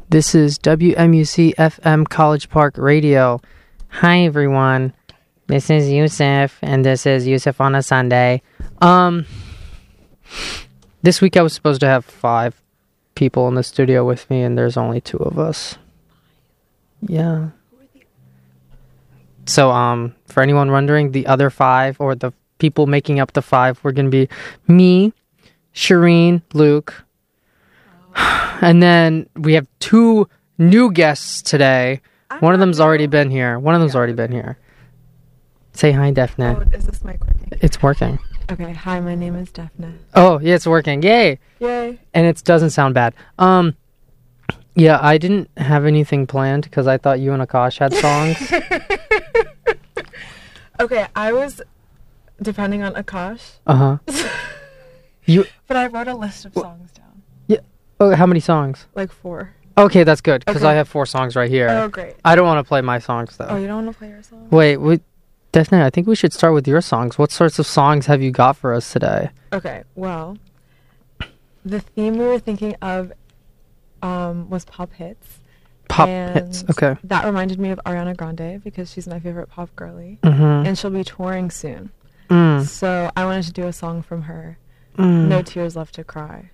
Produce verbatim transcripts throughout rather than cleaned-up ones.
This is W M U C F M College Park Radio. Hi, everyone. This is Yusuf, and this is Yusuf on a Sunday. Um, this week I was supposed to have five people in the studio with me, and there's only two of us. Yeah. So, um, for anyone wondering, the other five, or the people making up the five, we're going to be me, Shireen, Luke, and then we have two new guests today. I'm One of them's already been here. One of them's yeah. already been here. Say hi, Daphne. Oh, is this mic working? It's working. Okay, hi, my name is Daphne. Oh, yeah, it's working. Yay! Yay. And it doesn't sound bad. Um, yeah, I didn't have anything planned because I thought you and Akash had songs. Okay, I was depending on Akash. Uh-huh. you. But I wrote a list of songs down. Yeah. Oh, how many songs? Like four. Okay, that's good, because okay. I have four songs right here. Oh, great. I don't want to play my songs, though. Oh, you don't want to play your songs? Wait, wait. Definitely, I think we should start with your songs. What sorts of songs have you got for us today? Okay, well, the theme we were thinking of um, was pop hits. Pop and hits, okay. That reminded me of Ariana Grande, because she's my favorite pop girly. Mm-hmm. And she'll be touring soon. Mm. So I wanted to do a song from her. Mm. No Tears Left to Cry.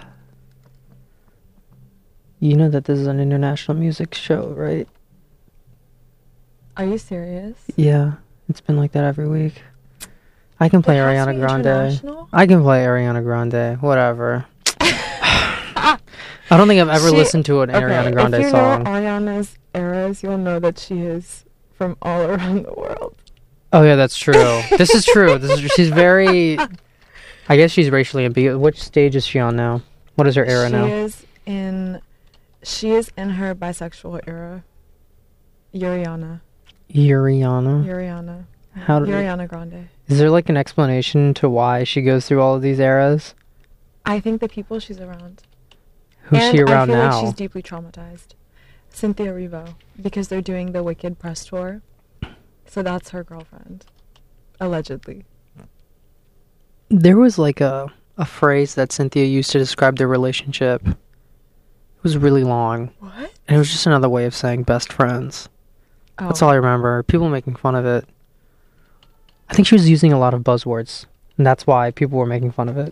You know that this is an international music show, right? Are you serious? Yeah, it's been like that every week. I can play Ariana Grande. I can play Ariana Grande. Whatever. I don't think I've ever she, listened to an okay, Ariana Grande if you song. know Ariana's eras, you'll know that she is from all around the world. Oh yeah, that's true. This is true. This is she's very. I guess she's racially ambiguous. Which stage is she on now? What is her era she now? She is in. She is in her bisexual era. Yuriana. Yuriana. Yuriana. How did Yuriana Grande. Is there like an explanation to why she goes through all of these eras? I think the people she's around. Who's and she around I feel now? Like she's deeply traumatized. Cynthia Erivo, because they're doing the Wicked press tour. So that's her girlfriend, allegedly. There was like a a phrase that Cynthia used to describe their relationship. It was really long. What? And it was just another way of saying best friends. Oh. That's all I remember. People making fun of it. I think she was using a lot of buzzwords, and that's why people were making fun of it.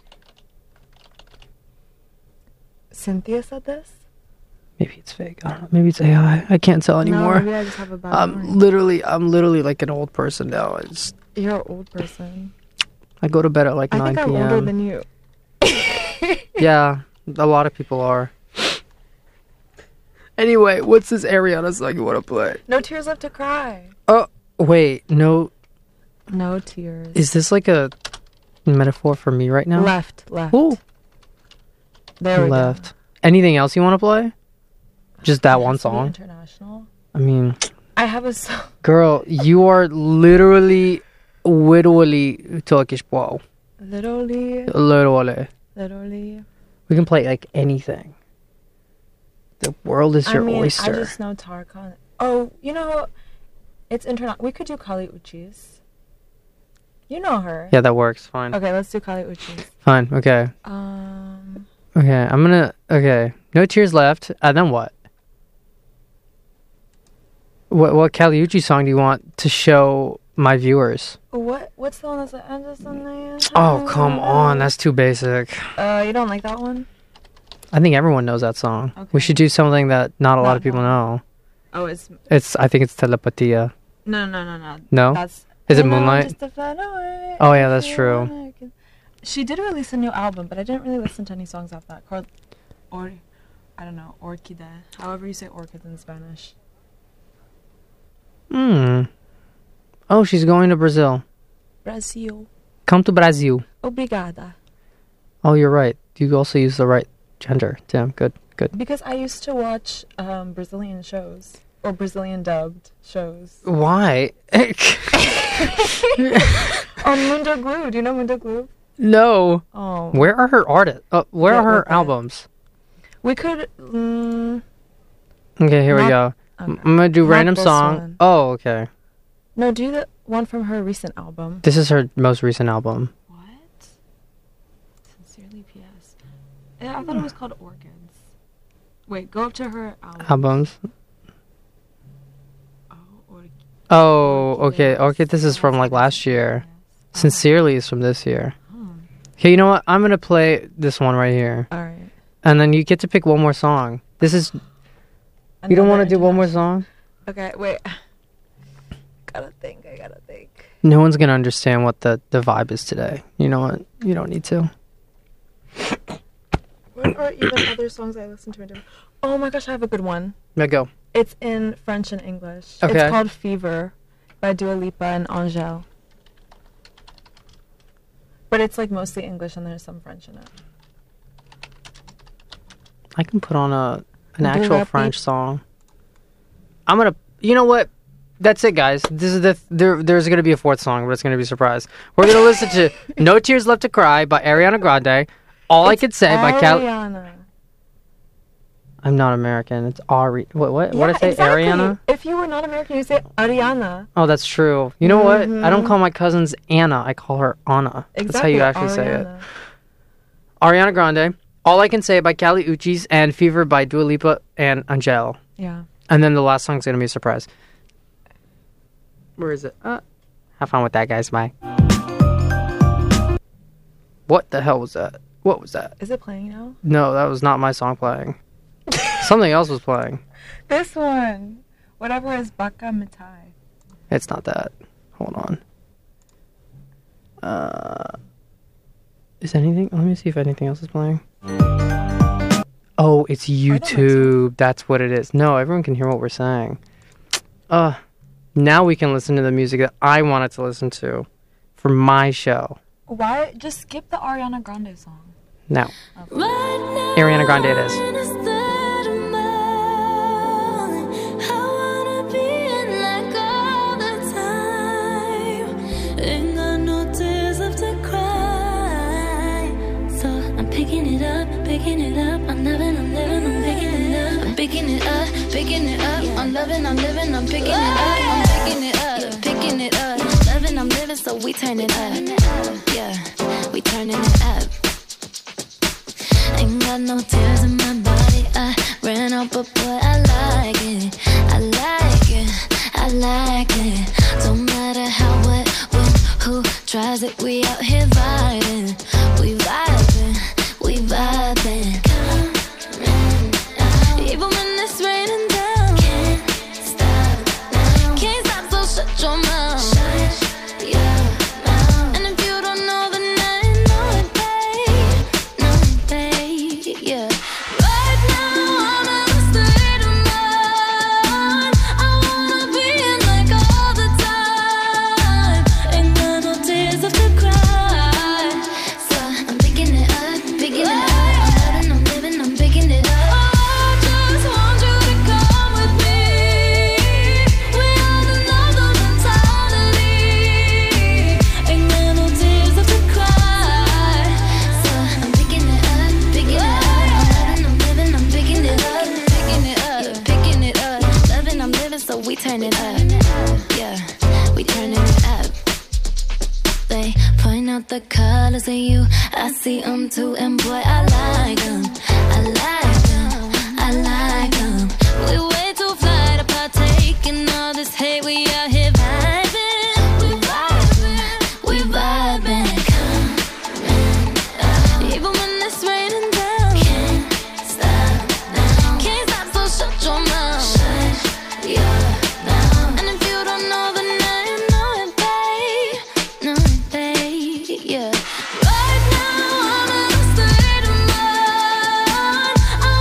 Cynthia said this? Maybe it's fake. I don't know. Maybe it's A I. I can't tell anymore. No, maybe I just have a bad I'm memory. literally, I'm literally like an old person now. It's, You're an old person. I go to bed at like I nine p.m. I think I'm older than you. Yeah, a lot of people are. Anyway, what's this Ariana song you want to play? No Tears Left to Cry. Oh, wait, no. No tears. Is this like a metaphor for me right now? Left, left. Ooh. There we left. go. Anything else you want to play? Just that one song? International. I mean, I have a song. Girl, you are literally, literally Turkish bro. Literally. Literally. Literally. We can play like anything. The world is your I mean, oyster. I just know Tarkan. Oh, you know, it's international. We could do Kali Uchis. You know her. Yeah, that works. Fine. Okay, let's do Kali Uchis. Fine. Okay. Um. Okay, I'm gonna. Okay, no tears left. And then what? What what Kali Uchi song do you want to show my viewers? What what's the one that's the end of something? Oh come on, that's too basic. Uh, you don't like that one? I think everyone knows that song. Okay. We should do something that not a Not lot of people one. know. Oh, it's It's. I think it's Telepatia. no, no, no, no. No. That's Is it You know, Moonlight? just to fly away, Oh yeah, that's if you true. wanna get- She did release a new album, but I didn't really listen to any songs off that. Cor- or, I don't know, Orquídea. However you say orchid in Spanish. Hmm. Oh, she's going to Brazil. Brasil. Come to Brazil. Obrigada. Oh, you're right. You also use the right gender. Damn, good, good. Because I used to watch um, Brazilian shows. Or Brazilian dubbed shows. Why? On Mundo Glue. Do you know Mundo Glue? No. Oh. Where are her artists? Uh, where Yeah, are her okay. albums? We could... Mm, Okay, here we Not- go. okay. I'm gonna do Not random this song. one. Oh, okay. No, do the one from her recent album. This is her most recent album. What? Sincerely P S. Yeah, I thought it was called Orchids. Wait, go up to her album. albums. Oh, or, Oh, okay. Okay, this is from like last year. Sincerely is from this year. oh. Okay, you know what? I'm gonna play this one right here, All right. and then you get to pick one more song. This is. You don't want to do one more song? Okay, wait. Gotta think. I gotta think. No one's gonna understand what the the vibe is today. You know what? You don't need to. What are even other songs I listen to? in different- Oh my gosh, I have a good one. Now go. It's in French and English. Okay. It's called Fever by Dua Lipa and Angèle. But it's like mostly English and there's some French in it. I can put on a an Do actual rap French beat? song. I'm gonna. You know what? That's it, guys. This is the there. There's gonna be a fourth song, but it's gonna be a surprise. We're gonna listen to "No Tears Left to Cry" by Ariana Grande. All I It's Could Say by Cal. Ariana. I'm not American. It's Ari. What? What? what did I say? exactly. Ariana. If you were not American, you'd say Ariana. Oh, that's true. You know what? I don't Mhm. call my cousins Anna. I call her Anna. Exactly. That's how you actually say it. Ariana. Ariana Grande. All I Can Say by Kali Uchis and Fever by Dua Lipa and Angèle. Yeah. And then the last song's gonna be a surprise. Where is it? Uh, have fun with that, guys. Bye. What the hell was that? What was that? Is it playing now? No, that was not my song playing. Something else was playing. This one. Whatever is Baka Mitai. It's not that. Hold on. Uh, is anything? Let me see if anything else is playing. Oh, it's YouTube. That's what it is. No, everyone can hear what we're saying. Uh, now we can listen to the music that I wanted to listen to for my show. Why? Just skip the Ariana Grande song. Now, Ariana Grande it is. Picking it up, picking it up, I'm loving, I'm living, I'm picking it up. I'm picking it up, picking it up, I'm loving, I'm living, I'm picking it up. I'm picking it up, picking it up, loving, I'm living, so we turn it up. Yeah, we turning it up. Ain't got no tears in my body, I ran out, but boy, I like it. I like it, I like it. Don't matter how, what, when, who tries it, we out here vibing. We vibing, we vibing. Even when it's raining down, can't stop now. Can't stop, so shut your mouth. Shut your mouth. And if you don't know, then I know it, babe. Know it, babe, yeah. Right now, I'm in a state of mind. I wanna be in like all the time. Ain't got no tears left to cry. So I'm picking it up, picking it up. I'm loving, I'm living, I'm picking it up. I just want you to come with me. We are another mentality. Ain't got no tears left to cry. So I'm picking it up, picking it up. I'm loving, I'm living, I'm picking it up, picking it up, picking it up. Loving, I'm living, so we turn it up. Yeah, we turning it up. They point out the colors in you. I see them too, and boy, I like them. I like them. I like them. We way too fly to partake in all this hate. We out here vibing. We vibing. We vibing. Coming up. Even when it's raining down. Can't stop now. Can't stop, so shut your mouth. Shut your mouth. And if you don't know, then I know it, babe. Know it, babe. Yeah. Right now, I'm in a state of mind. I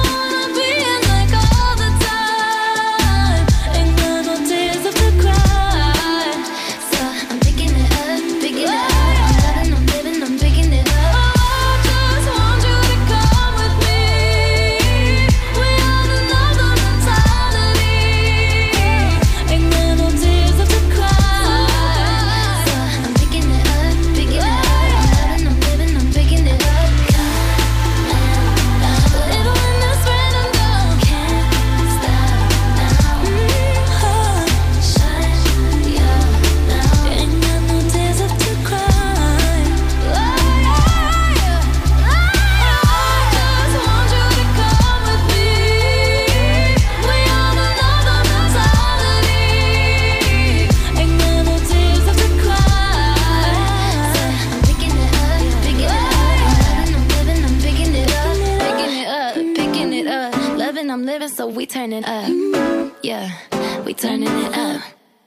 living, so we turning up. Yeah, we turning it up.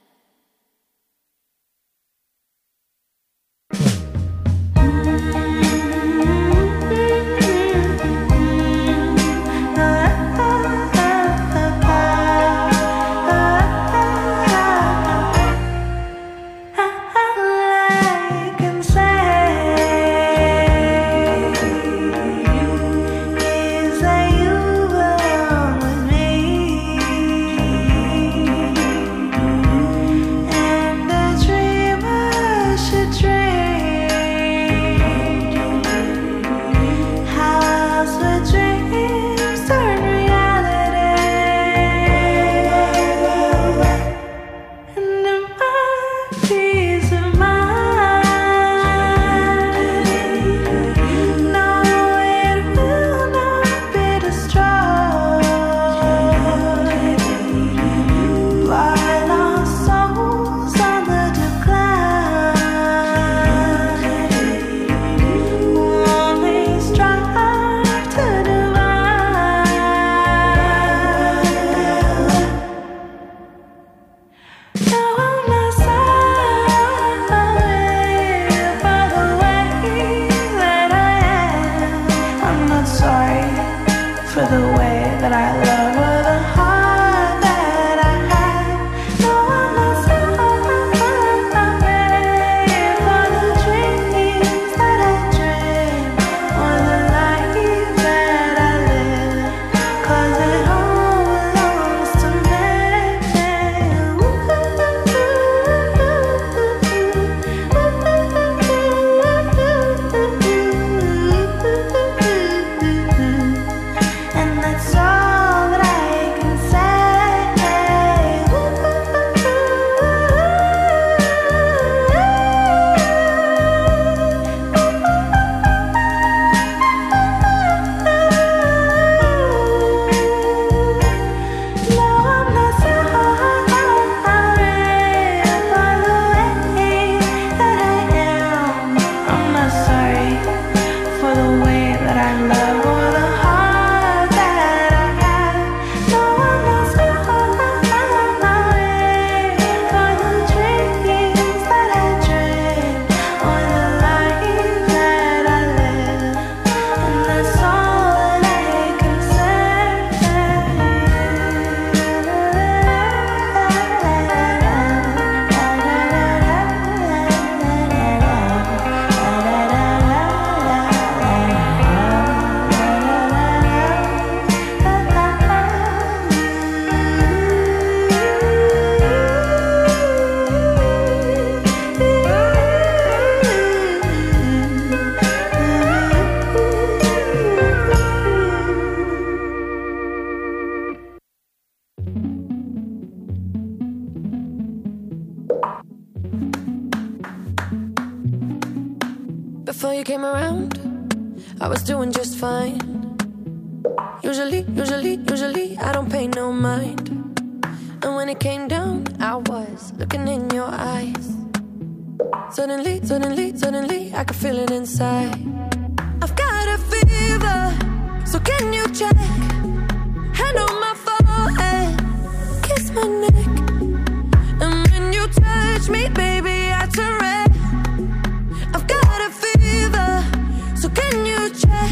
Before you came around, I was doing just fine. Usually, usually, usually, I don't pay no mind. And when it came down, I was looking in your eyes. Suddenly, suddenly, suddenly, I could feel it inside. I've got a fever, so can you check? Hand on my forehead, kiss my neck. And when you touch me, baby, I turn red. I've got a fever, so can you check?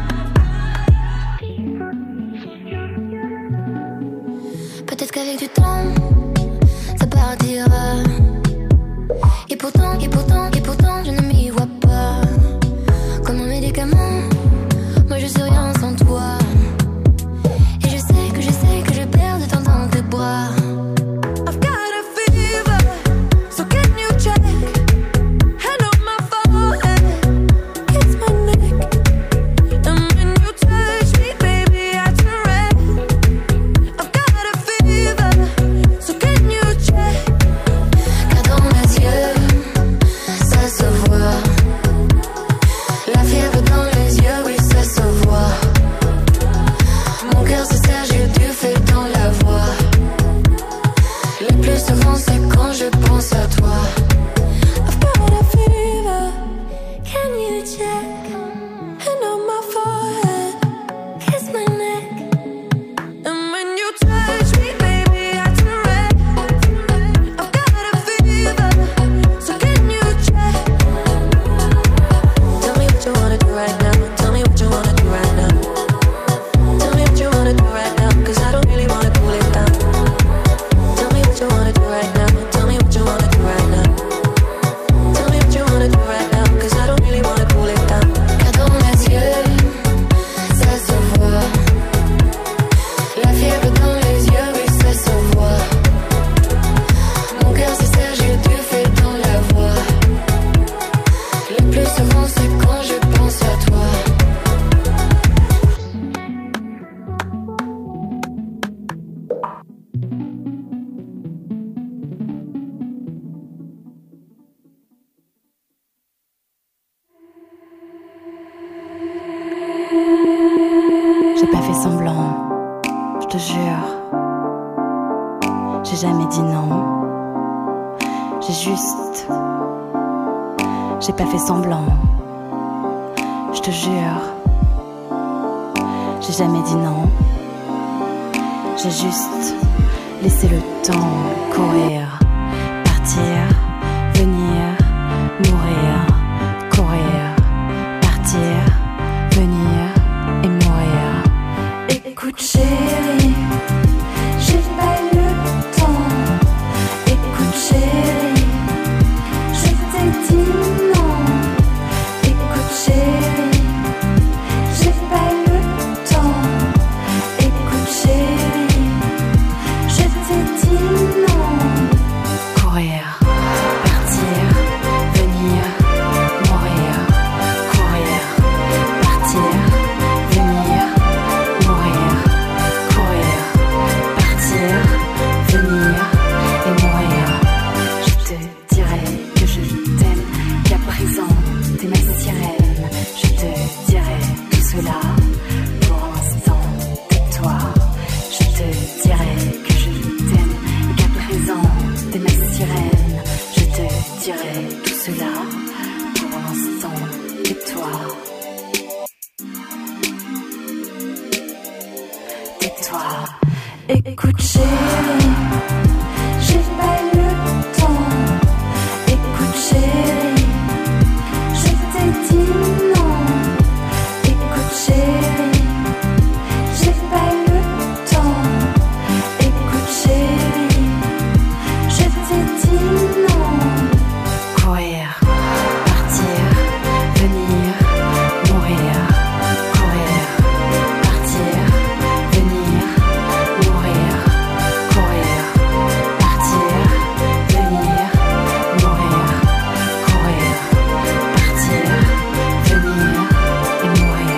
Peut-être qu'avec du temps, ça partira. Et pourtant, et pourtant, et pourtant, je ne m'y vois pas. Comme un médicament, moi je suis rien sans toi. Et je sais que je sais que je perds de temps dans tes bras. I've got a fever, so can you check? Hand on my forehead, kiss my neck. And when you touch me, baby, I turn red. I've got a fever, so can you check? Car dans mes yeux, ça se voit. La fièvre dans les yeux, oui, ça se voit. Mon cœur se serre, j'ai du feu dans la voix. Le plus souvent, c'est quand je pense à toi. I've got a fever, Can you check? hand on my forehead, Kiss my neck. and te jure, j'ai jamais dit non. J'ai juste, j'ai pas fait semblant. Je te jure, j'ai jamais dit non. J'ai juste laissé le temps courir, partir, venir, mourir, courir, partir, venir et mourir. Écoute chérie, j'ai pas eu le temps. Écoute chérie, je t'ai dit non. Écoute chérie, j'ai pas eu le temps. Écoute chérie, je t'ai dit non. Courir, partir, venir, mourir, courir, partir, venir, mourir, courir, partir, venir et mourir. Je te dirai que je t'aime, qu'à présent t'es ma sirène. Je te dirai tout cela, pour l'instant tais-toi. Je te dirai que je t'aime et qu'à présent t'es ma sirène. Je te dirai tout cela, pour l'instant tais-toi. Tais-toi. Écoute chérie, j'ai pas eu le temps. Écoute chérie, je t'ai dit non. Écoute chérie, j'ai pas eu le temps. Écoute chérie, je t'ai dit non. Courir, partir, venir, mourir, courir, partir, venir, mourir, courir, partir, venir, mourir, courir, partir, venir et mourir.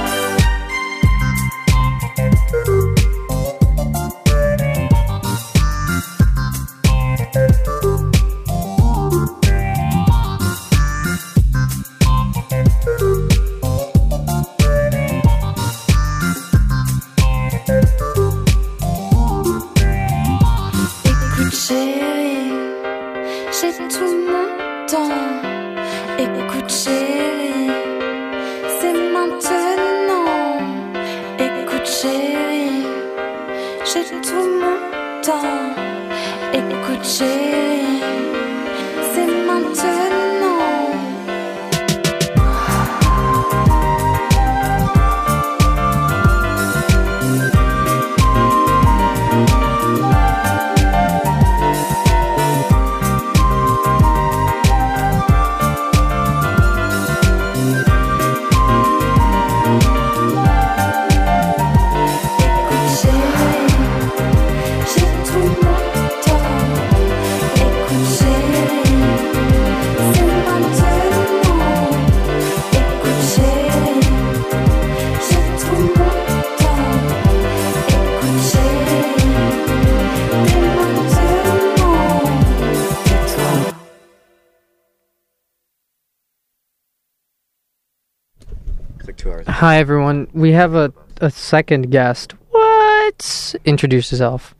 Écoute chérie, j'ai tout mon temps. Écoute chérie, c'est maintenant. Écoute chérie, j'ai tout mon temps. Écoute chérie, c'est maintenant. Écoute chérie, j'ai tout mon temps. Écoute chérie, c'est maintenant. Écoute chérie, j'ai tout mon temps. Écoute chérie, dès maintenant. Tais-toi. It's like two hours. Hi, everyone. We have a, a second guest. What? Introduce yourself.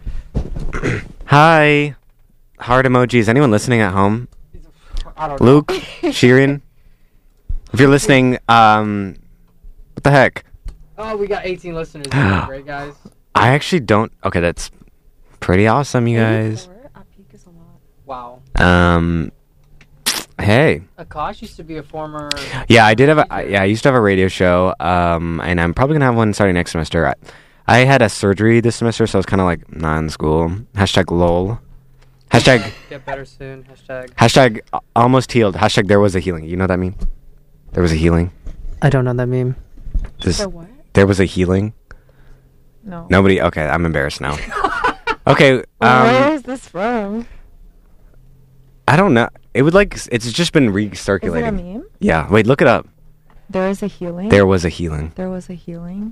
Hi. Heart emojis. Anyone listening at home? I don't Luke, Sheeran. If you're listening, um, what the heck? Oh, we got eighteen listeners. That's great, guys. I actually don't. Okay, that's pretty awesome, you guys. At peak is a lot. Wow. Um, hey. Akash used to be a former. Yeah, I did have a. I- Yeah, I used to have a radio show. Um, and I'm probably gonna have one starting next semester. I, I had a surgery this semester, so I was kind of like not in school. Hashtag lol. Hashtag Get better soon. Hashtag. hashtag uh, almost healed. Hashtag there was a healing. You know what that mean? There was a healing. I don't know that meme. This, The what? there was a healing. No. Nobody. Okay, I'm embarrassed now. Okay. Where Um, is this from? I don't know. It would like. It's just been Is it a recirculating. meme? Yeah. Wait. Look it up. There is a healing. There was a healing. There was a healing.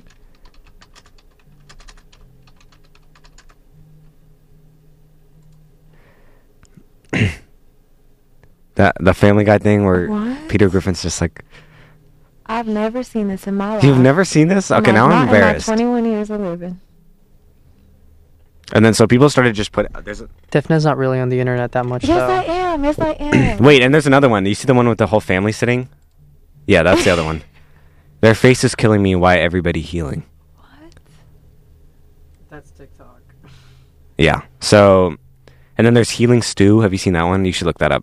That the Family Guy thing where What? Peter Griffin's just like. I've never seen this in my life. You've never seen this? Okay, No, now not I'm embarrassed. In my twenty-one years of living. And then so people started just put there's a, Defna's not really on the internet that much. Yes, though. I am. Yes, I am. wait, and there's another one. You see the one with the whole family sitting? Yeah, that's the other one. Their face is killing me. Why everybody healing? What? That's TikTok. Yeah. So, and then there's Healing Stew. Have you seen that one? You should look that up.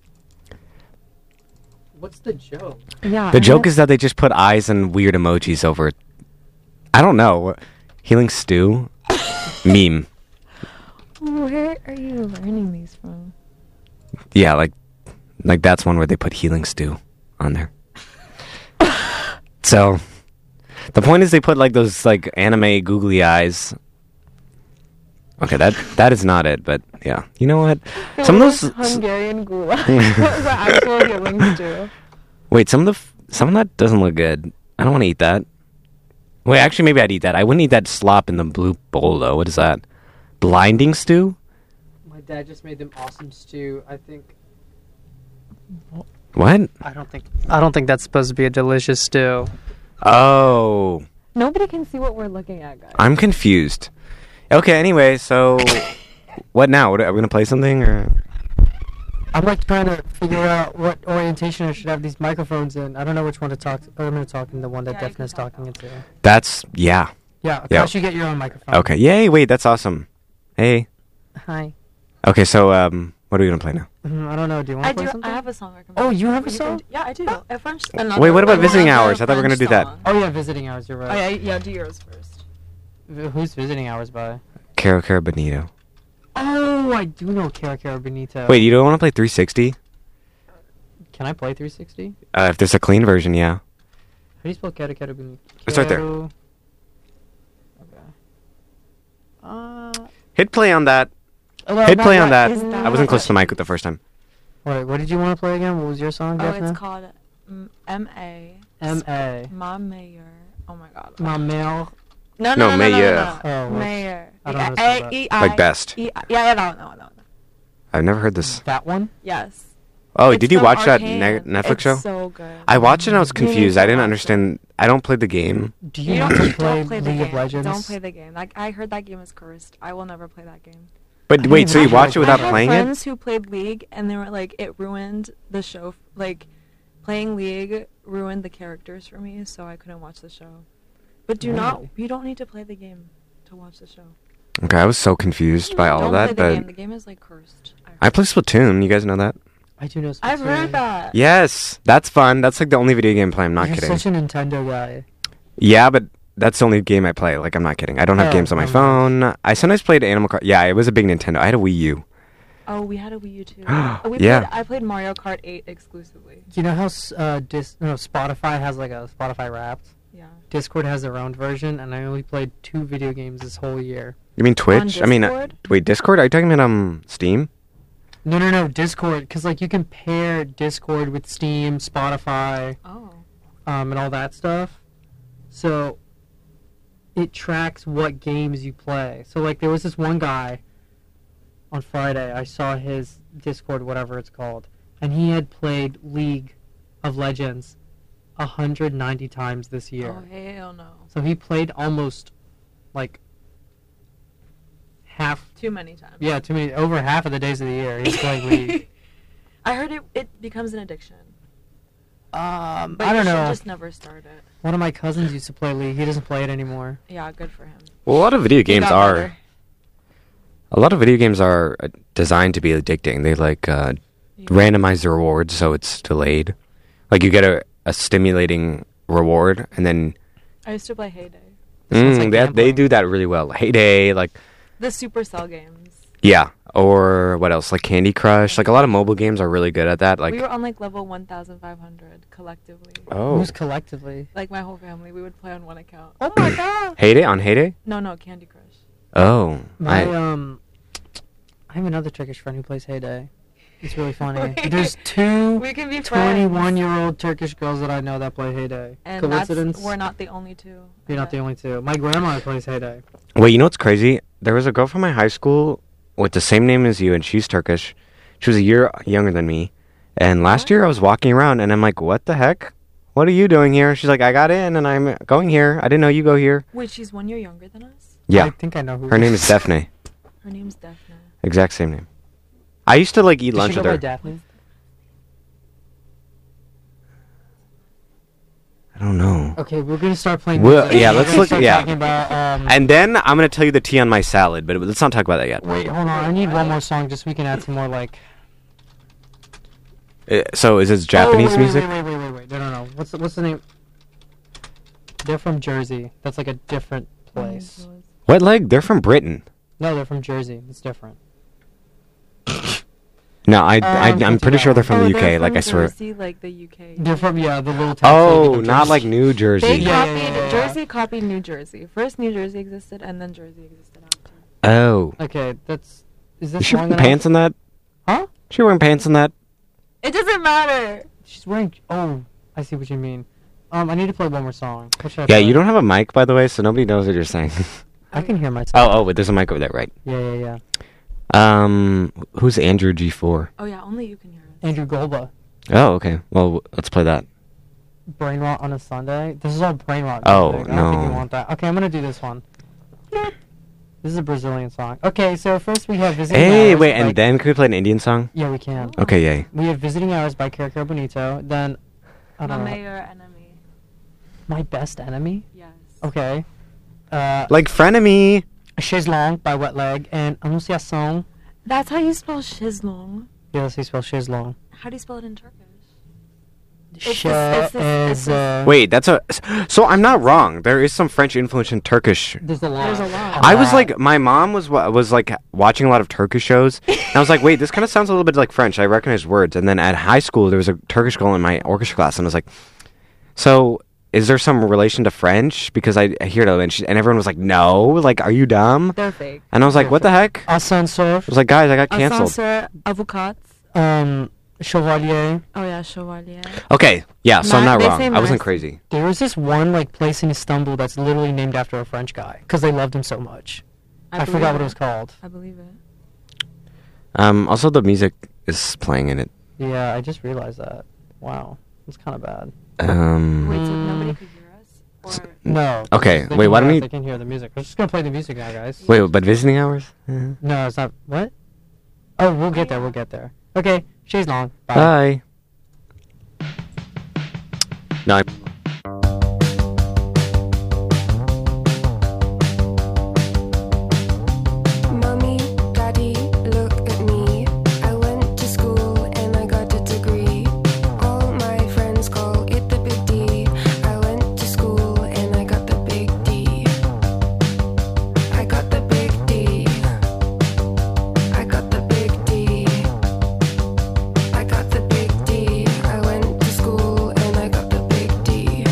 What's the joke? Yeah. The joke is that they just put eyes and weird emojis over it. I don't know. Healing Stew? Meme. Where are you learning these from? Yeah, like, like that's one where they put Healing Stew on there. So, the point is they put like those like anime googly eyes. Okay, that that is not it, but yeah. You know what? Some of those Hungarian goulash. What is that actual healing stew? Wait, some of the f- some of that doesn't look good. I don't want to eat that. Wait, actually, maybe I'd eat that. I wouldn't eat that slop in the blue bowl though. What is that? Blinding stew? My dad just made them awesome stew. I think. What? I don't think. I don't think that's supposed to be a delicious stew. Oh, Nobody can see what we're looking at, guys. I'm confused. Okay, anyway, so what now? What, are we gonna play something or? I'm like trying to figure out what orientation I should have these microphones in. I don't know which one to talk. To. I'm gonna talk in the one that Yeah, you can Defna's talk talking into. That's yeah. Yeah, Yeah. yeah. You get your own microphone. Okay, yay! Wait, that's awesome. Hey. Hi. Okay, so um, what are we gonna play now? Mhm, I don't know. Do you want I to play do. something? I have a song recommendation. Oh, you have a can song? do- Yeah, I do. A French. Wait, what about another- visiting another hours? I thought we were gonna French do that. song. Oh yeah, visiting hours. You're right. Oh yeah, yeah. Do yours first. V- Who's visiting hours by? Caro Caro Bonito. Oh, I do know Cara Cara Benito. Wait, you don't want to play three sixty? Can I play three sixty? Uh, if there's a clean version, yeah. How do you spell Cara Cara Benito? It's right there. Caro- Okay. Uh. Hit play on that. oh, no, Hit not play on yet. that. Isn't that I wasn't what- close to the mic the first time. Wait, what did you want to play again? What was your song, Oh, Defna? it's called mm, M A. M A. Ma Mayor. Oh my god. Ma Mère. No, no, No, no, no, no, Mayor. no, Oh, no. what's- Mayor. I don't know how to spell that. E I- Like best. E I Yeah, yeah, no, no, no, no. I've never heard this. That one? Yes. Oh, It's did you from watch that Arcane. ne- Netflix It's show? so good. I watched it and I was You need confused. to I didn't watch understand. I don't play the game. Do you, You want don't, to play, don't play the League game. of Legends? Don't play the game. Like I heard that game is cursed. I will never play that game. But I wait, didn't so you watch watch it. it without I had playing it? friends who played League and they were like, it ruined the show. f- Like, playing League ruined the characters for me, so I couldn't watch the show. But do not. Really? You don't need to play the game to watch the show. Okay, I was so confused by all don't of that, play the but game. The game is like cursed. I play Splatoon. You guys know that? I do know Splatoon. I've heard that. Yes, that's fun. That's like the only video game play. I'm not You're kidding. such a Nintendo guy. Yeah, but that's the only game I play. Like, I'm not kidding. I don't have Oh, games on my okay. phone. I sometimes played Animal Crossing. Yeah, it was a big Nintendo. I had a Wii U. Oh, we had a Wii U too. Oh, we Yeah. Played, I played Mario Kart eight exclusively. You know how s- uh, dis- no, Spotify has like a Spotify Wrapped? Yeah. Discord has their own version, and I only played two video games this whole year. You mean Twitch? I mean, uh, Discord? wait, Discord? Are you talking about um Steam? No, no, no, Discord, because like you can pair Discord with Steam, Spotify, Oh. um, and all that stuff. So it tracks what games you play. So like there was this one guy on Friday. I saw his Discord, whatever it's called, and he had played League of Legends one hundred ninety times this year. Oh hell no. So he played almost like half. Too many times. Yeah, too many. Over half of the days of the year he's playing League. I heard it. It becomes an addiction. Um, But I don't you should know. just never start it. One of my cousins used to play League. He doesn't play it anymore. Yeah, good for him. Well, a lot of video He games got are. better. A lot of video games are uh, designed to be addicting. They like uh, Yeah. randomize the rewards so it's delayed. Like you get a, a stimulating reward, and then I used to play Heyday. Sounds mm, like they, they gambling. do that really well. Heyday, like The Supercell games. yeah, or what else? Like Candy Crush. Like a lot of mobile games are really good at that. Like we were on like level one thousand five hundred collectively. oh, Who's collectively? Like my whole family, we would play on one account. Oh my god! Heyday on Heyday. No, no, Candy Crush. Oh, My I, um, I have another Turkish friend who plays Heyday. It's really funny. Wait. There's two We can be friends. twenty-one-year-old Turkish girls that I know that play Heyday. And Coincidence? that's, we're not the only two. You're not the only two. My grandma plays Heyday. wait, you know what's crazy? There was a girl from my high school with the same name as you, and she's Turkish. She was a year younger than me. And last What? year I was walking around, and I'm like, "What the heck? What are you doing here?" She's like, "I got in, and I'm going here. I didn't know you go here." Wait, she's one year younger than us? Yeah, I think I know who. her name is Stephanie. Her name's Daphne. Exact same name. I used to like eat Does lunch she with go by her. Daphne? I don't know. Okay, we're gonna start playing. Well, music. yeah, We're let's gonna look- start yeah. Talking about, um, And then I'm gonna tell you the tea on my salad, but let's not talk about that yet. wait, hold on. I need one more song just so we can add some more like. Uh, so is this Japanese oh, wait, music? Wait, wait, wait, wait, wait. No, no, no. What's the, what's the name? They're from Jersey. That's like a different place. What leg? They're from Britain. No, they're from Jersey. It's different. No, I, I Um, I'm pretty sure they're from oh, the U K. they're Like from I swear. Jersey, like the U K. They're from yeah, the little town. Oh, not like New Jersey. They Yeah, copied yeah, yeah, yeah. Jersey copied New Jersey. First New Jersey existed, and then Jersey existed after. Oh. Okay, that's. Is Is this she long wearing enough? pants in that? Huh? She wearing pants in that? It doesn't matter. She's wearing. Oh, I see what you mean. Um, I need to play one more song. What should I Yeah, play? you don't have a mic, by the way, so nobody knows what you're saying. I can hear myself. oh, oh, wait, there's a mic over there, right? Yeah, yeah, yeah. Um, who's Andrew G four? Oh yeah, only you can hear us. Andrew Golba. Oh, okay. Well, w- let's play that. Brain rot on a Sunday. This is all brain rot. Oh, music. I don't think no. you want that. Okay, I'm gonna do this one. This is a Brazilian song. Okay, so first we have visiting Hey, hours wait, by- and then could we play an Indian song? yeah, we can. Okay, yay. We have visiting hours by Kara Bonito. Then I My don't know. mayor enemy. My best enemy. Yes. Okay. Uh, Like Frenemy. Chaise Longue by Wet Leg and Annunciação. That's how you spell shiznong. Yeah, that's how you spell Chaise Longue. How do you spell it in Turkish? It's Sh just- it's just- it's is just- uh, Wait, that's a. So I'm not wrong. There is some French influence in Turkish. There's a lot. There's a lot. I was like, my mom was wa- was like watching a lot of Turkish shows, and I was like, wait, this kind of sounds a little bit like French. I recognized words, and then at high school there was a Turkish girl in my orchestra class, and I was like, so is there some relation to French? Because I, I hear it, and, she, and everyone was like, no, like, are you dumb? They're fake. And I was like, what the heck? I Ascensor. was like, guys, I got canceled. Ascensor, avocats. Um, Chevalier. Oh yeah, chevalier. Okay, yeah, so I'm Ma- not they wrong. say I wasn't Mars. crazy. There was this one like place in Istanbul that's literally named after a French guy because they loved him so much. I, believe forgot what it. it was called. I believe it. Um, also, the music is playing in it. Yeah, I just realized that. Wow, it's kind of bad. Um, Wait, so nobody could hear us? Or No. Okay, they wait, can why hear don't us, we- They can hear the music. We're just gonna play the music now, guys. wait, but visiting hours? Uh, No, it's not. What? Oh, we'll get there. We'll get there. Okay, Chaise Longue. Bye. Bye. No, I'm- Mommy, Daddy, look at me. I went to school and I got a degree. All my friends call it the big D. I went to school and I got the big D. I got the big D. I got the big D. I got the big D. I went to school and I got the big D.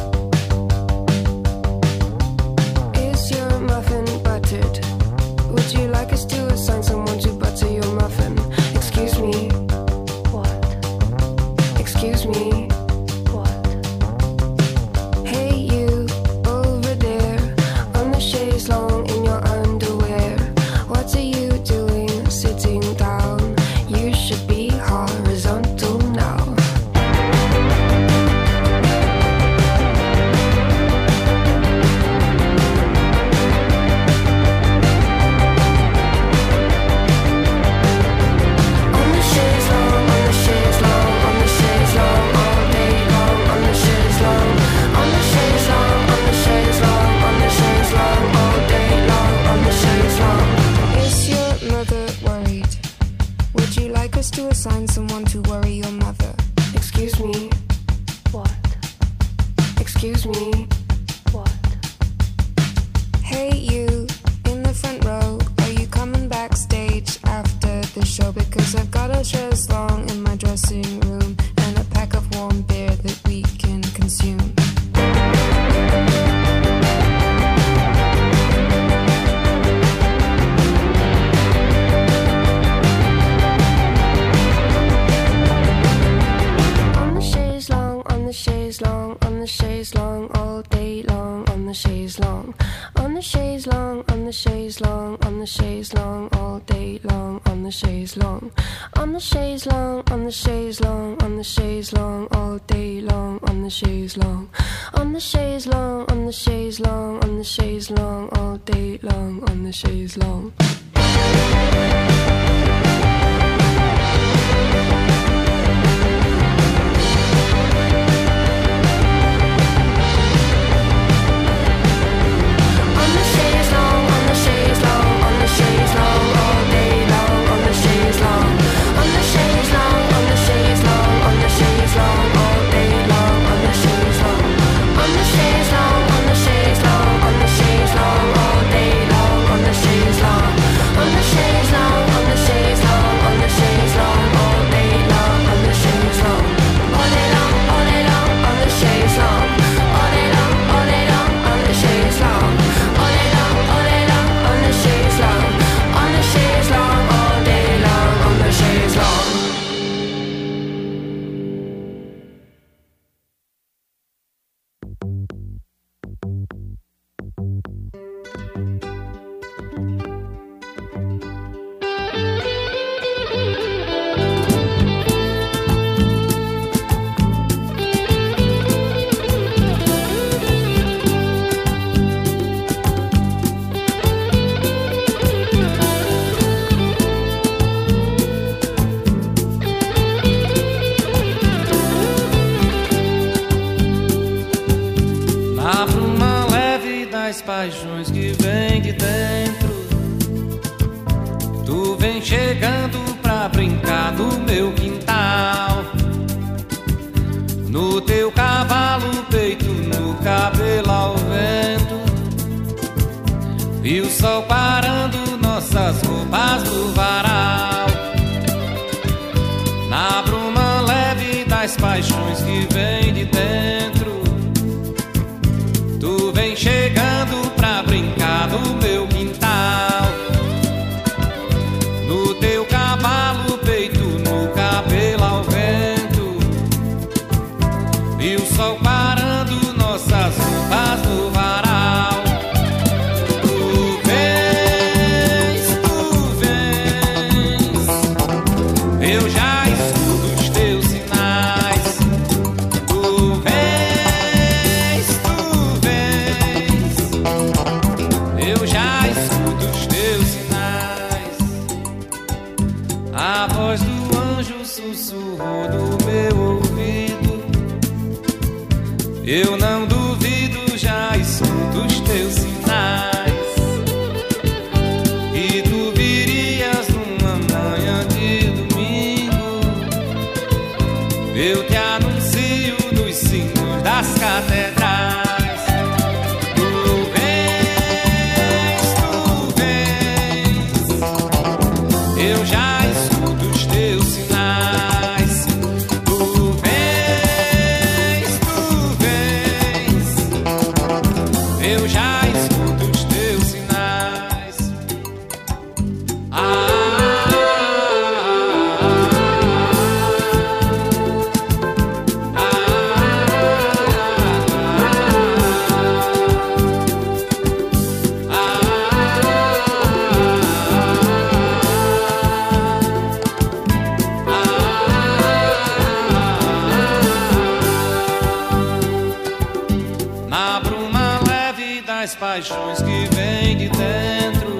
Is your muffin buttered? Would you like us to assign someone to butter your muffin? Excuse me. What? Excuse me. What? Hey you, over there, on the chaise longue in your underwear. What are you doing sitting down? You should be horizontal now. On the chaise longue, on the chaise longue, on the chaise longue, all day long. On the chaise longue, on the chaise longue, on the chaise longue, on the chaise longue, all day long. On the chaise longue. Is your mother worried? Would you like us to assign someone to worry your mother? Excuse me. What? Excuse me. What? Hey you, in the front row, are you coming backstage after the show? Because I've got a chaise longue in my dressing room and a pack of warm beer that we can consume. On the chaise longue, on the chaise longue, on the chaise longue, all day long. On the chaise longue, on the chaise longue, on the chaise longue, on the chaise longue, all day long. On the chaise longue, on the chaise longue, on the chaise longue, on the chaise longue, all day long. On the chaise longue, on the chaise longue, on the chaise longue, on the chaise longue, all day long. On the chaise longue. paixões que vem de dentro. Tu vem chegando pra brincar no meu quintal, no teu cavalo, peito, no cabelo ao vento. E o sol parando nossas roupas no varal, na bruma leve das paixões que vem de dentro. Tu vem chegando pra brincar no meu quintal, no teu cavalo, peito, no cabelo ao vento. E o sol parando nossas roupas no varal. Tu vens, tu vens, eu já escuto os teus sinais. Tu vens, tu vens, eu já escuto os teus sinais. A voz do anjo sussurrou no meu ouvido. Eu não duvido, já escuto os teus sinais. E tu virias numa manhã de domingo. Eu te anuncio nos sinos das catedrais. Tu vens, tu vens, eu já escuto os teus sinais. Tu vens, tu vens, eu já escuto os teus sinais. Ah, na bruma leve das paixões que vem de dentro.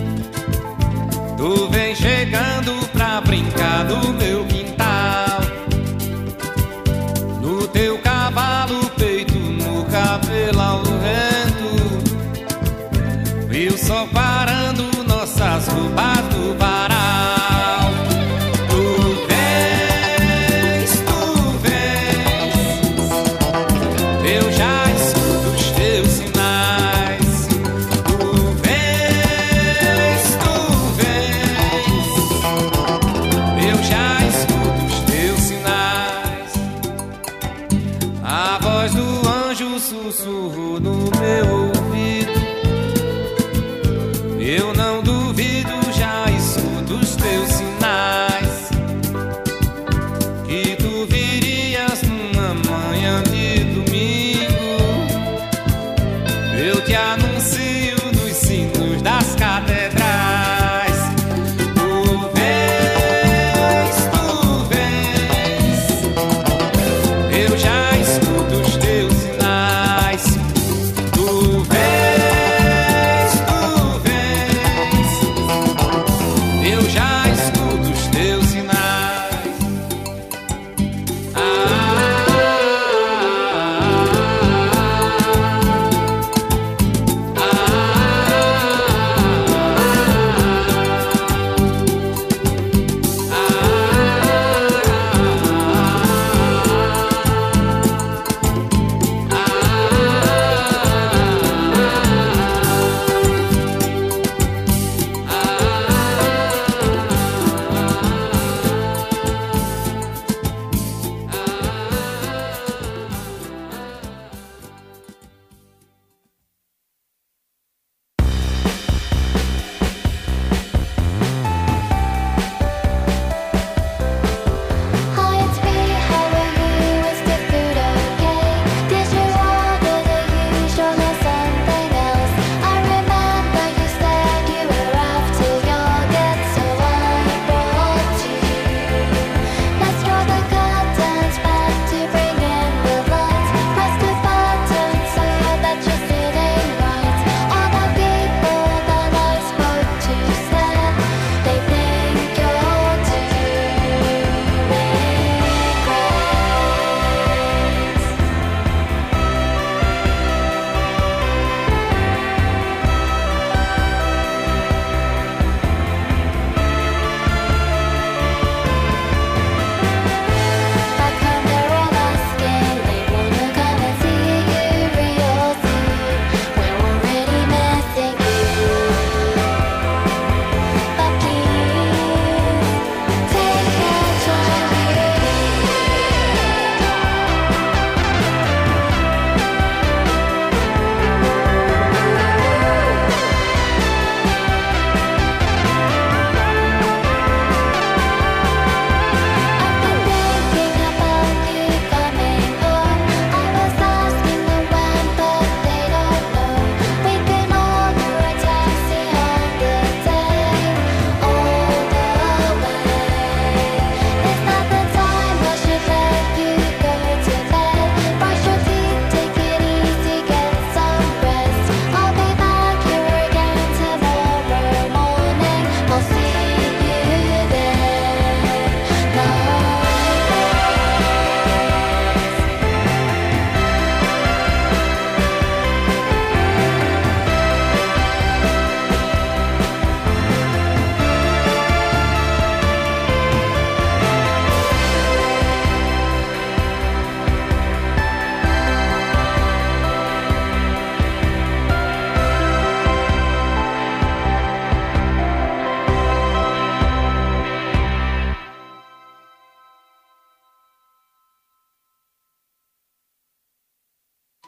Tu vem chegando pra brincar no meu quintal, no teu cavalo, peito, no cabelo ao vento. E o sol parando nossas roupas no varal. Tu vens, tu vens, eu já escuto os teus sinais. Tu vens, tu vens, eu já escuto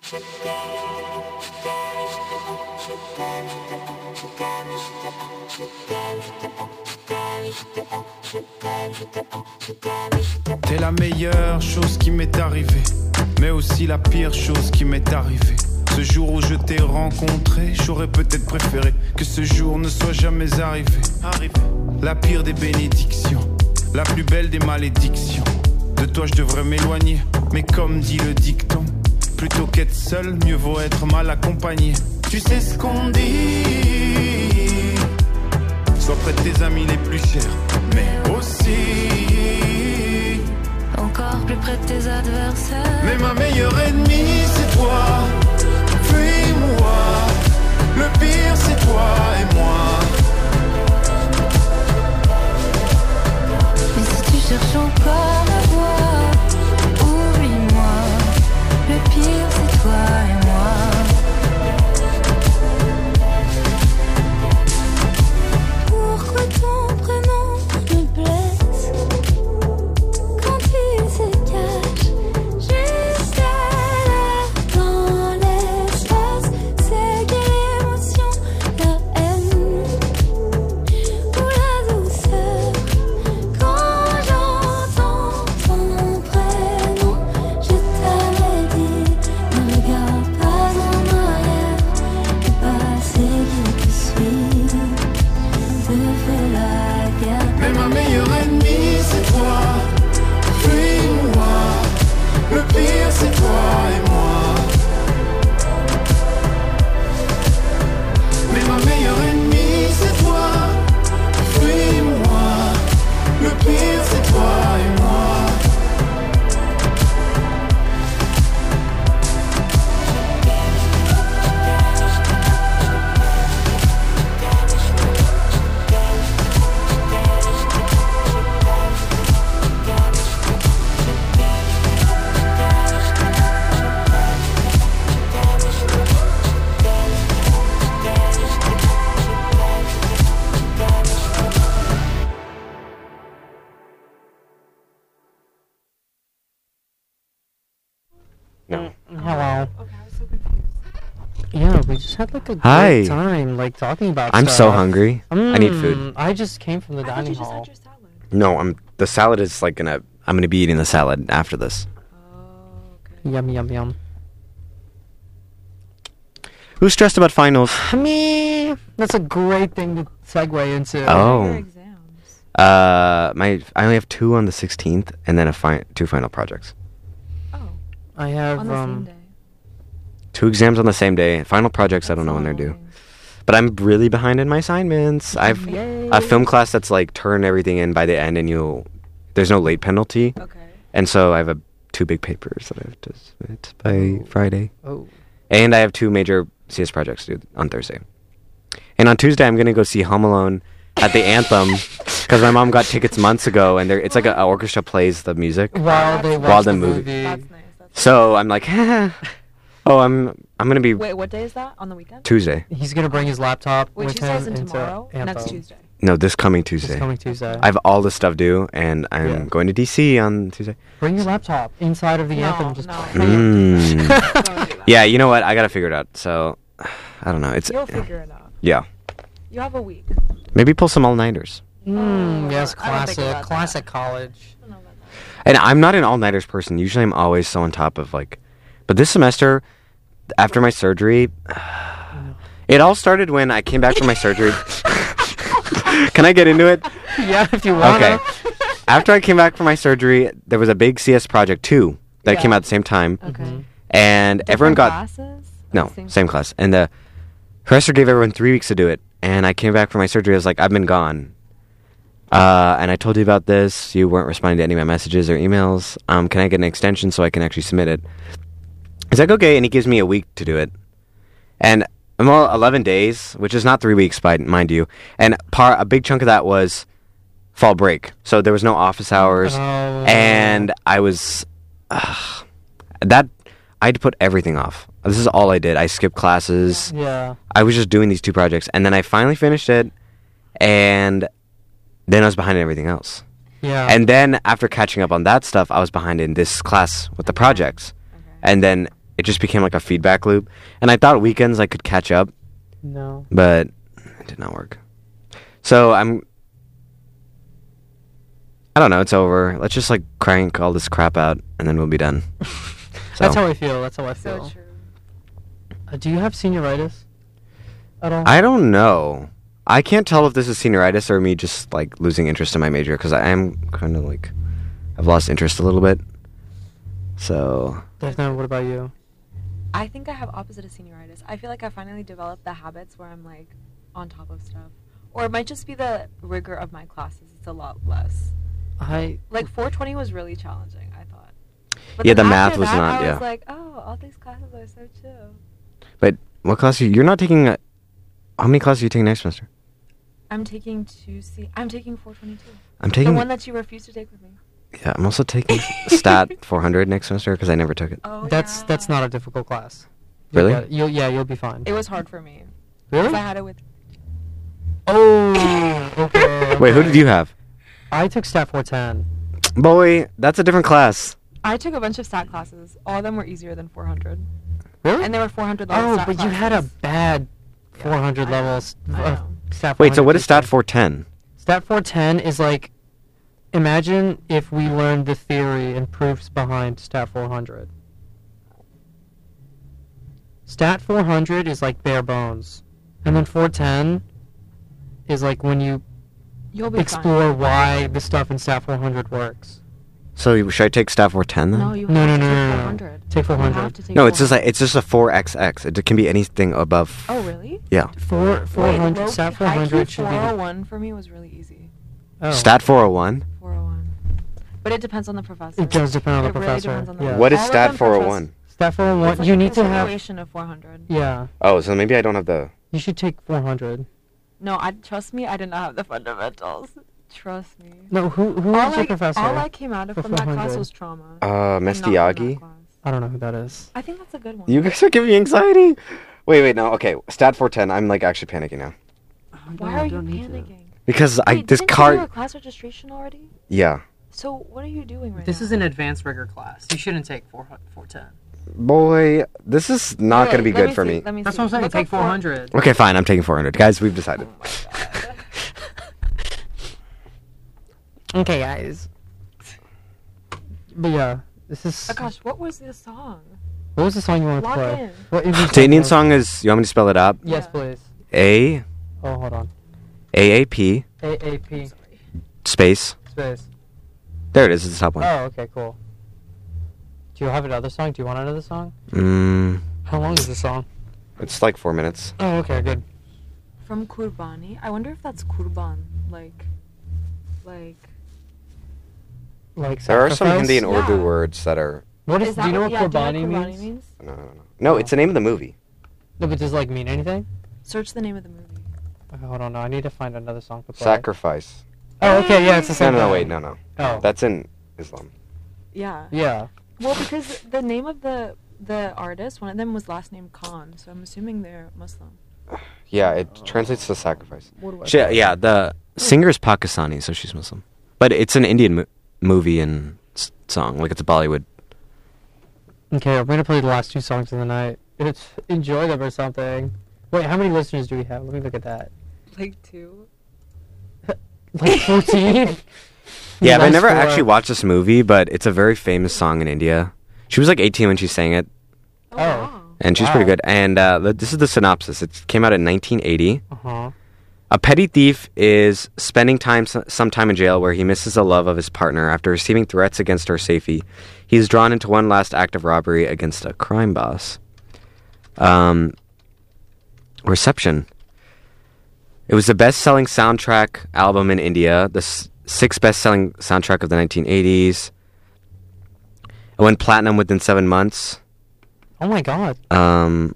T'es la meilleure chose qui m'est arrivée, mais aussi la pire chose qui m'est arrivée. Ce jour où je t'ai rencontré, j'aurais peut-être préféré que ce jour ne soit jamais arrivé. La pire des bénédictions, la plus belle des malédictions. De toi je devrais m'éloigner, mais comme dit le dicton, plutôt qu'être seul, mieux vaut être mal accompagné. Tu sais ce qu'on dit, sois près de tes amis les plus chers, mais aussi encore plus près de tes adversaires. mais ma meilleure ennemie c'est toi. Fuis-moi, le pire c'est toi et moi. Mais si tu cherches encore à voir, oublie-moi. Le pire c'est toi et moi. Pourquoi ton prénom me blesse quand il se cache juste là dans l'espace? C'est quelle émotion, la haine ou la douceur? Quand j'entends ton prénom, je t'avais dit, ne regarde pas en arrière. Le passé qui te suit te fait la guerre. Mais ma meilleure ennemie c'est toi. Fuis-moi, le pire c'est toi et moi. Mais ma meilleure ennemie c'est toi. Fuis-moi, le pire c'est toi et moi. No. Hello. Okay, I was so confused. Yeah, we just had like a Hi. great time, like talking about. I'm so stuff. hungry. I need food. Mm, I just came from the I thought dining you just hall. had your salad. No, I'm. The salad is like gonna. I'm gonna be eating the salad after this. Oh, okay. Yum yum yum. Who's stressed about finals? Me. That's a great thing to segue into. What are your Oh. exams? Uh, my I only have two on the sixteenth, and then a fi- two final projects. Oh, I have on the um. same day. Two exams on the same day. Final projects, I don't know when they're due. But I'm really behind in my assignments. I've Yay. a film class that's like turn everything in by the end, and you there's no late penalty, Okay. and so I have a, two big papers that I have to submit by Friday, Oh. and I have two major C S projects due on Thursday. And on Tuesday, I'm gonna go see Home Alone at the Anthem because my mom got tickets months ago, and they're, it's like an orchestra plays the music. While they While watch the the movie- movie. That's nice. That's So I'm like, oh, I'm I'm gonna be Wait, what day is that? On the weekend? Tuesday. He's gonna bring his laptop Which with he says him in into tomorrow? Next Anthem. Tuesday. No, this coming This Tuesday. coming Tuesday. I have all this stuff due, and I'm Yeah. going to D C on Tuesday. Bring your laptop inside of the No, Anthem. Just no. play it. Mm. Don't do that. Yeah, you know what? I gotta figure it out. So, I don't know. It's You'll figure it out. yeah. You have a week. Maybe pull some all-nighters. Mm, yes, I don't think classic, about classic that. college. I don't know about that. And I'm not an all-nighters person. Usually, I'm always so on top of like. But this semester, after my surgery, it all started when I came back from my surgery. Can I get into it? Yeah, if you want. Okay. After I came back from my surgery, there was a big C S project two that Yeah. came out at the same time, Okay. and everyone Different got classes? no Same- same class, and the professor gave everyone three weeks to do it. And I came back from my surgery. I was like, I've been gone. Uh, and I told you about this. You weren't responding to any of my messages or emails. Um, can I get an extension so I can actually submit it? He's like, okay, and he gives me a week to do it. And I'm all eleven days, which is not three weeks, by mind you. And part a big chunk of that was fall break, so there was no office hours, Oh. and I was uh, that I had to put everything off. This is all I did. I skipped classes. Yeah. I was just doing these two projects, and then I finally finished it, and then I was behind in everything else. Yeah. And then after catching up on that stuff, I was behind in this class with the projects. Okay. And then it just became like a feedback loop. And I thought weekends I could catch up, No. but it did not work. So I'm. I don't know. It's over. Let's just like crank all this crap out, and then we'll be done. So, That's how I feel. That's how I So feel. true. Uh, do you have senioritis at all? I don't know. I can't tell if this is senioritis or me just like losing interest in my major because I am kind of like I've lost interest a little bit. So Daphne, what about you? I think I have opposite of senioritis. I feel like I finally developed the habits where I'm like on top of stuff. Or it might just be the rigor of my classes. It's a lot less. I Like four twenty was really challenging, I thought. But Yeah, then the math after was that, not- I yeah. was like, oh, all these classes are so chill. But what class are you? You're not taking. A, how many classes are you taking next semester? I'm taking two C. I'm taking four twenty-two. I'm The taking. one that you refused to take with me. Yeah, I'm also taking Stat four hundred next semester because I never took it. Oh, that's yeah. that's not a difficult class. You'll Really? get it. You'll yeah, you'll be fine. It was hard for me. Really? 'Cause I had it with. Oh, okay. Wait, who okay. did you have? I took Stat four ten. Boy, that's a different class. I took a bunch of stat classes. All of them were easier than four hundred. Really? And there were four hundred level Oh, stat but you had a classes. bad Yeah, four hundred I know, levels I of know. Stat Wait, so what is Stat teaching. four ten? Stat four ten is like, imagine if we learned the theory and proofs behind Stat four hundred. Stat four hundred is like bare bones. And then four ten is like when you You'll be explore fine. why the stuff in Stat four hundred works. So you- should I take Stat four ten then? No, you No, have no, to no, take no, no. four hundred. Take four You have hundred. to take No, it's just four like it's just a four X X. It can be anything above. hundred. Oh, really? Yeah. Four, four Wait, hundred, low-key, Stat four high-key hundred should be four oh the... one for me was really easy. Oh. Stat four oh one. four oh one. But it depends on the professor. It does depend on the It really professor. depends on the yeah. What is All of Stat them four oh profess- one? Stat four oh It's one, like you a need to have... continuation of four hundred. Yeah. Oh, so maybe I don't have the. You should take four hundred. No, I trust me. I did not have the fundamentals. Trust me. No, who who all was your I, professor? all I came out of for from that class four hundred? was trauma. Uh, and not from Mestiagi. that class. I don't know who that is. I think that's a good one. You guys are giving me anxiety. Wait, wait, no. Okay, Stat four ten. I'm like actually panicking now Why are you panicking? because I Wait, this didn't you do a card. class registration already? Yeah, So what are you doing right This now? is an advanced rigor class. You shouldn't take four ten. boy, this is not Wait, gonna be let good for see, me. Let me That's see. what I'm saying. Look Take up four- four hundred. Okay, fine. I'm taking four hundred. Guys, we've decided. Oh my god. Okay, guys. But yeah, this is. Akash, what was this song? What was the song you wanted to Lock play? in. What is The Indian song is. You want me to spell it out? Yes, Yeah. please. A Oh, hold on. A A P A A P space. space. There it is. It's the top one. Oh, okay, cool. Do you have another song? Do you want another song? Mm, How long is the song? it's like four minutes. Oh, okay, good. From Kurbani. I wonder if that's Kurban. Like, like. Like There are some sacrifice? Hindi and Urdu Yeah. words that are. What is? Is Do that you know what yeah, do you Qurbani know what Kurbani means? No, no, no. No, it's the name of the movie. No, but does it, like mean anything? Search the name of the movie. Okay, hold on, no, I need to find another song to play. Sacrifice. Oh, okay, yeah, it's the No, same. no, no. thing. Wait, no, no. Oh, That's in Islam. Yeah. yeah. Well, because the name of the the artist, one of them was last name Khan, so I'm assuming they're Muslim. Yeah, it translates to sacrifice. What do I She, yeah, the singer is Pakistani, so she's Muslim. But it's an Indian mo- movie and s- song. Like, it's a Bollywood. Okay, we're gonna play the last two songs of the night. It's enjoy them or something. Wait, how many listeners do we have? Let me look at that. Like two. Like fourteen. Yeah, but I Nice never for- actually watched this movie, but it's a very famous song in India. She was like eighteen when she sang it, Oh. Oh. Wow. and she's Wow. pretty good. And uh, the- this is the synopsis. It came out in nineteen eighty. Uh huh. A petty thief is spending time s- some time in jail where he misses the love of his partner. After receiving threats against her safety, he is drawn into one last act of robbery against a crime boss. Um, reception. It was the best-selling soundtrack album in India, the s- sixth best-selling soundtrack of the nineteen eighties. It went platinum within seven months. Oh my god, Um,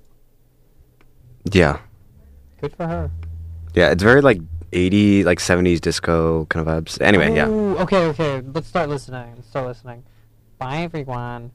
yeah. good for her. Yeah, it's very like eighties, like seventies disco kind of vibes. Anyway, yeah. Ooh, okay, okay. Let's start listening. Let's start listening. Bye, everyone.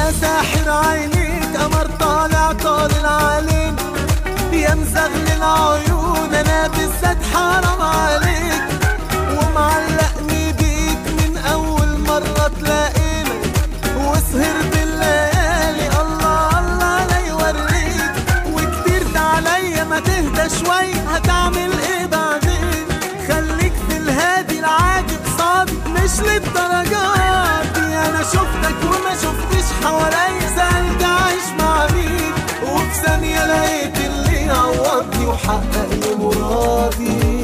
يا ساحر عينيك قمر طالع طالع علينا يا مزغل العيون انا بالذات حرام عليك ومعلقني بيك من اول مرة تلاقينا وسهرت الليالي الله الله لا يوريك وكترت عليا ما تهدى شوي هتعمل ايه بعدين خليك في الهادي العادي صادق مش للدرجات دي انا شفتك وما شفتش حواليا سألت عايش مع مين وفي ثانية لقيت اللي يعوضني وحقق لي مرادي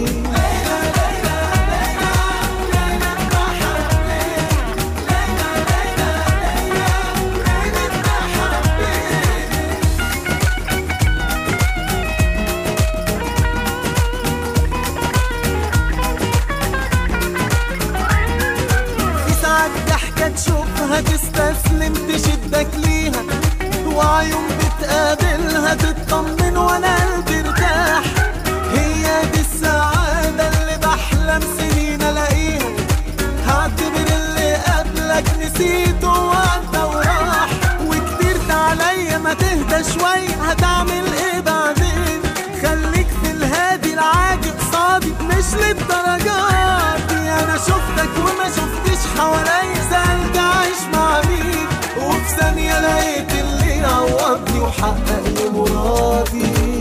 تشوفها تستسلم تشدك ليها وعيون بتقابلها تطمن وانا قلبي ارتاح هي دي السعادة اللي بحلم سنين الاقيها هعتبر اللي قبلك نسيته وعدى وراح وكترت عليا ما تهدى شوي هتعمل ايه بعدين خليك في الهادي العاجب صادق مش للدرجات دي انا شفتك وما شفتش حواليا سألت عايش مع مين وفي ثانية لقيت اللي يعوضني وحقق لي مرادي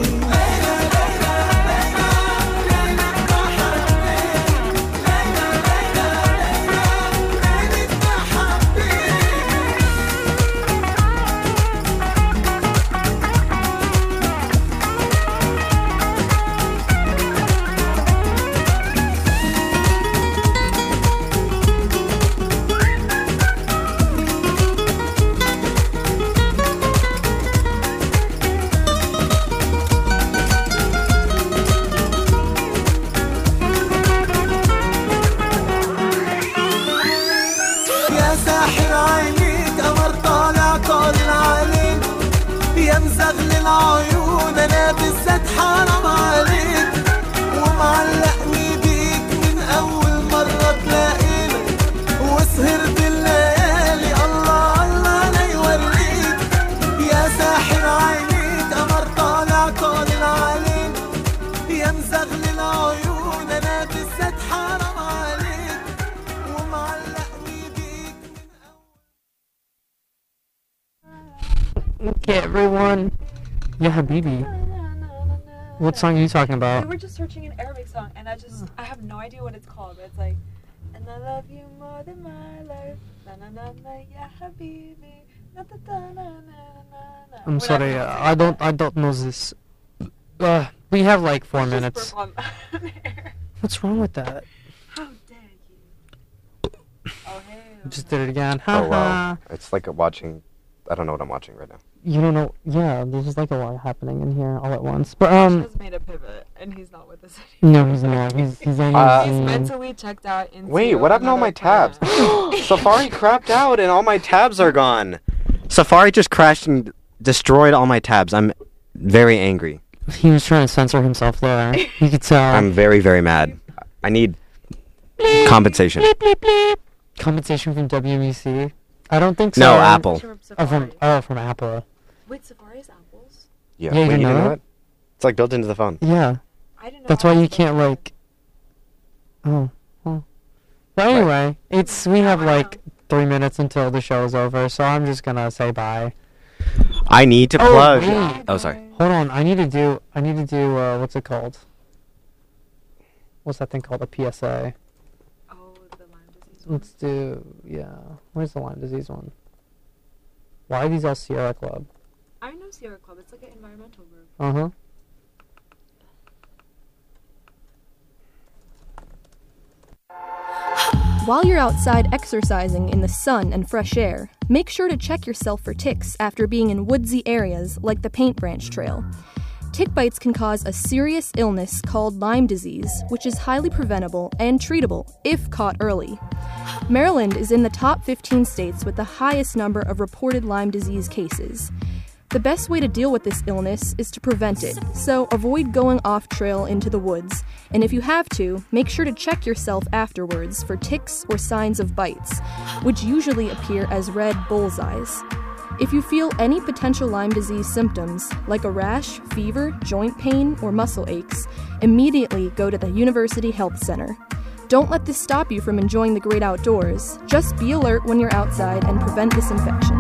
العيون انا بالذات حرام عليك ومعلقني بيك من اول مرة تلاقينا وسهرت الليالي الله الله لا يوريك يا ساحر عينيك قمر طالع طالع علينا يا مزغل العيون انا بالذات حرام عليك ومعلقني بيك من اول Okay, everyone. Yeah, Habibi. What song are you talking We about? were just searching an Arabic song, and I just I have no idea what it's called, but it's like, and I love you more than my life. Na na na na, ya habibi. Na na na na na na. I'm sorry, uh, I don't, I don't know this. Uh, we have like four minutes. What's wrong with that? How dare you? Oh hey. Just did it again. Oh Haha. wow. It's like watching. I don't know what I'm watching right now. You don't know? Yeah, there's just like a lot happening in here all at once. But um, Josh has made a pivot, and he's not with us anymore. no, he's not. He's he's on Uh, his He's own. mentally checked out into Wait, what happened to all my another tabs? planet. Safari crapped out and all my tabs are gone. Safari just crashed and destroyed all my tabs. I'm very angry. He was trying to censor himself there. You could tell. I'm very, very mad. I need compensation. Compensation from W E C. I don't think so. No, Apple. From Oh, from Safari. oh, from Apple. Wait, Safari's apples? Yeah, Yeah, you Wait, didn't you know didn't know that? it? It's like built into the phone. Yeah, I didn't know. that's why you Apple can't was- like. Oh, well. But anyway, it's we have like three minutes until the show is over, so I'm just gonna say bye. I need to Oh, plug. wait. Oh, sorry. Hold on, I need to do. I need to do. Uh, what's it called? What's that thing called? A P S A. Oh, the Lyme disease one. Let's do. Yeah. Where's the Lyme disease one? Why are these all Sierra Club? I know Sierra Club. It's like an environmental group. Uh huh. While you're outside exercising in the sun and fresh air, make sure to check yourself for ticks after being in woodsy areas like the Paint Branch Trail. Tick bites can cause a serious illness called Lyme disease, which is highly preventable and treatable if caught early. Maryland is in the top fifteen states with the highest number of reported Lyme disease cases. The best way to deal with this illness is to prevent it, so avoid going off trail into the woods, and if you have to, make sure to check yourself afterwards for ticks or signs of bites, which usually appear as red bullseyes. If you feel any potential Lyme disease symptoms, like a rash, fever, joint pain, or muscle aches, immediately go to the University Health Center. Don't let this stop you from enjoying the great outdoors. Just be alert when you're outside and prevent this infection.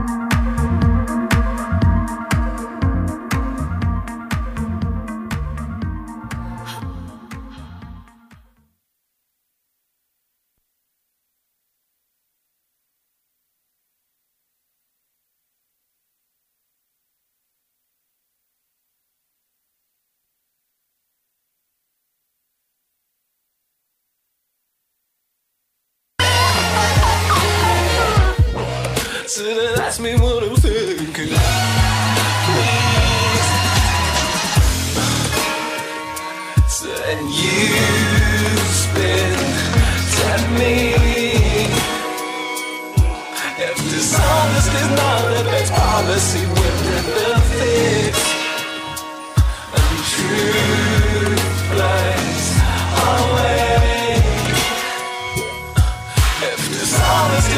So ask me what I'm thinking. Please. So, and you spend telling me if dishonest is not the best policy, we're in the fix. And truth flies away. If dishonest